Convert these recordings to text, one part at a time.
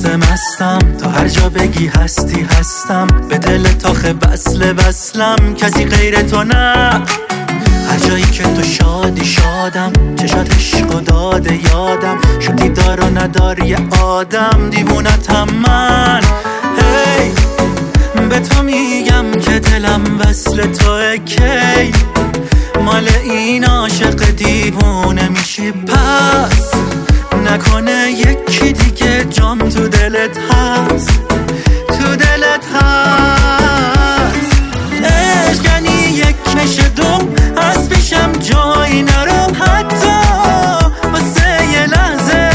شده مستم، تا هر جا بگی هستی هستم، به دل تاخه وصلم، کسی غیر تو نه. هر جایی که تو شادی شادم، چشات عشق و داده یادم، شدی دار و ندار یه آدم، دیوونتم من. هی به تو میگم که دلم وصل توه، کی مال این عاشق دیوونه میشی؟ پس نکنه یکی دیگه جام تو دلت هست، تو دلت هست. عشق یعنی یک نشه دوم، از پیشم جایی نرم حتی واسه یه لحظه.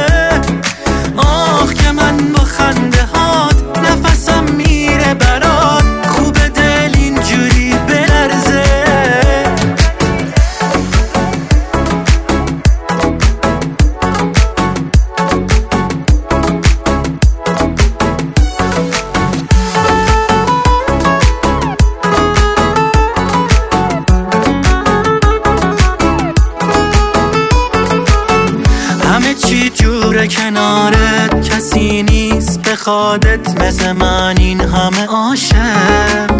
آخ که من با خنده هات نفسم میره برات، خوب دل اینجوری بلرزه. همه چی جوره کنارت، کسی نیست بخوادت مثل من این همه عاشق.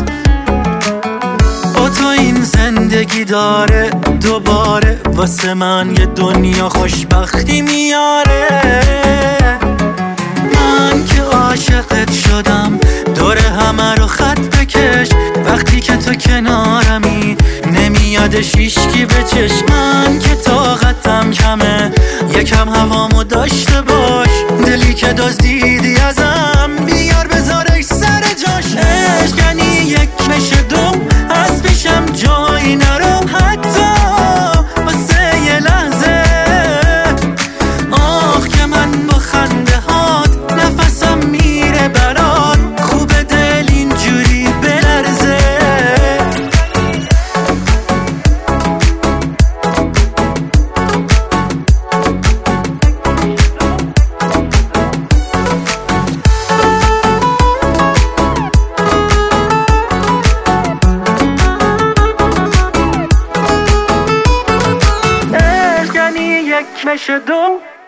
با تو این زندگی داره دوباره واسه من یه دنیا خوشبختی میاره. من که عاشقت شدم دور همه رو خط بکش، وقتی که تو کنارمی نمیادش هیچکی به چشم. من که طاقتم کمه، یکم هوامو داشته باش، دلی که دزدیدی ازم بیار بذارش سر جاش. عشق یعنی یک مشه دوم، از پیشم جایی نرم حتی واسه یه لحظه. آخ که من با خنده هات نفسم میره برات، خوب دل اینجوری بلرزه. عشق یعنی یک مشه دوم،